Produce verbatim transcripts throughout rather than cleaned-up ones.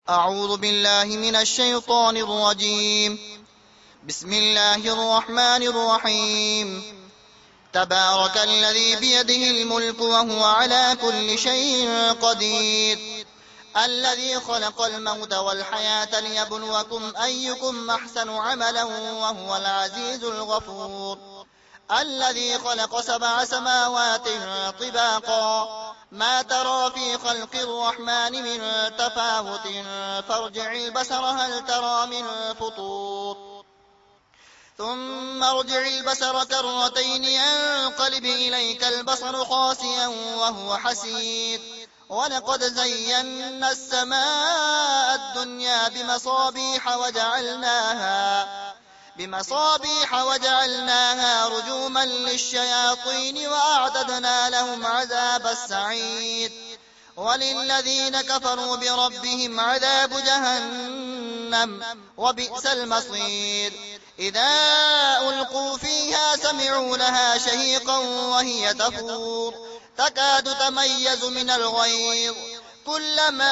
أعوذ بالله من الشيطان الرجيم. بسم الله الرحمن الرحيم. تبارك الذي بيده الملك وهو على كل شيء قدير، الذي خلق الموت والحياة ليبلوكم أيكم أحسن عملا وهو العزيز الغفور، الذي خلق سبع سماوات طباقا ما ترى في خلق الرحمن من تفاوت فارجع البصر هل ترى من فطور، ثم ارجع البصر كرتين ينقلب إليك البصر خاسئا وهو حسير، ولقد زينا السماء الدنيا بمصابيح وجعلناها بمصابيح وجعلناها رجوما للشياطين وأعتدنا لهم عذاب السعير، وللذين كفروا بربهم عذاب جهنم وبئس المصير. إذا ألقوا فيها سمعوا لها شهيقا وهي تفور تكاد تميز من الغيظ، كلما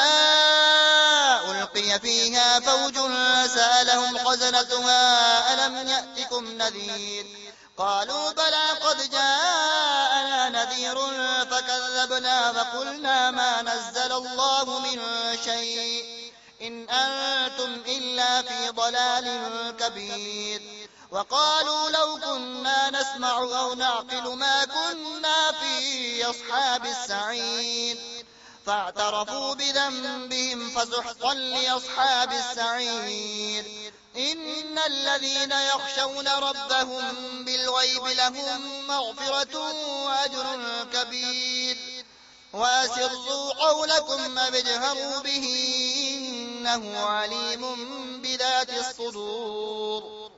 ألقي فيها فوج سألهم خزنتها ألم يأتكم نذير، قالوا بلى قد جاءنا نذير فكذبنا فقلنا ما نزل الله من شيء إن أنتم إلا في ضلال كبير، وقالوا لو كنا نسمع أو نعقل ما كنا في أصحاب السعير، فاعترفوا بذنبهم فسحقا لأصحاب السعير. إن الذين يخشون ربهم بالغيب لهم مغفرة وأجر كبير، وأسروا قولكم أو اجهروا به إنه عليم بذات الصدور.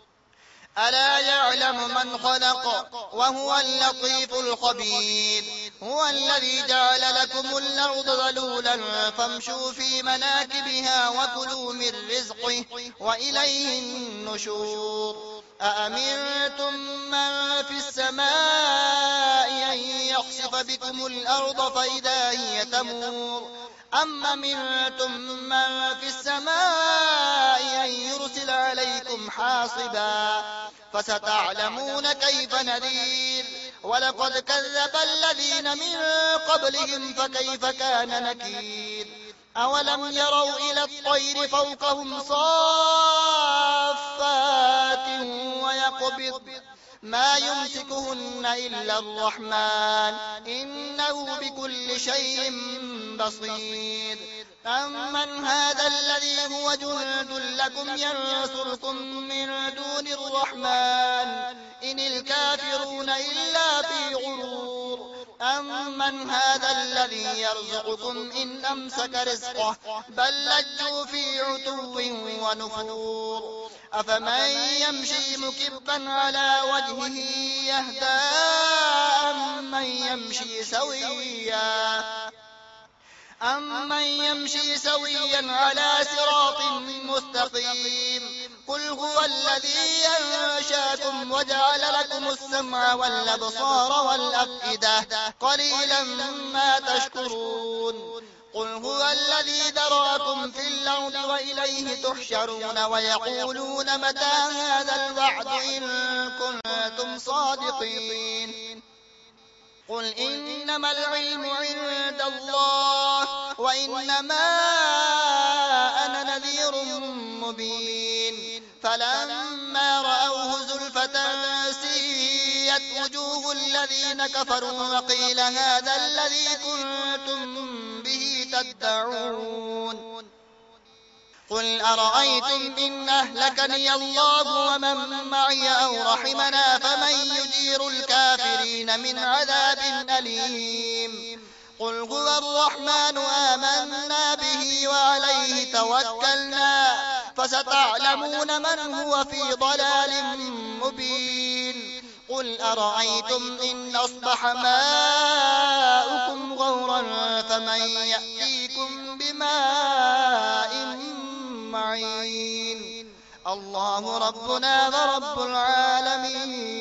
ألا يعلم من خلق وهو اللطيف الخبير، هو الذي جعل لكم الأرض ذلولا فامشوا في مناكبها وكلوا من رزقه وإليه النشور. أأمنتم من في السماء أن يخسف بكم الأرض فإذا هي تمور، أم أمنتم من في السماء أن يرسل عليكم حاصبا فستعلمون كيف نذير. ولقد كذب الذين من قبلهم فكيف كان نكير. أولم يروا إلى الطير فوقهم صافات ويقبض ما يمسكهن إلا الرحمن إنه بكل شيء بصير. أمن هذا الذي هو جند لكم ينصركم من دون الرحمن إن الكافرون إلا في غرور. أمن هذا الذي يرزقكم إن أمسك رزقه بل لجوا في عتو ونفور. أفمن يمشي مكبا على وجهه يهدى أمن يمشي سويا أمن يمشي سويا على صراط مستقيم. قل هو الذي أنشأكم وجعل لكم السمع والأبصار والأفئدة قليلا ما تشكرون. قل هو الذي ذراكم في الأرض وإليه تحشرون ويقولون متى هذا الوعد إن كنتم صادقين. قل إنما العلم عند الله وإنما أنا نذير مبين. فلما رأوه زلفة سيئت وجوه الذين كفروا وقيل هذا الذي كنتم به تدعون. قل أرأيتم إن أهلكني الله ومن معي أو رحمنا فمن يجير الكافرين من عذاب أليم. قل هو الرحمن آمنا به وعليه توكلنا فستعلمون من هو في ضلال مبين. قل أرأيتم إن أصبح ماؤكم غورا فمن يأتيكم بماء معين. الله ربنا ورب العالمين.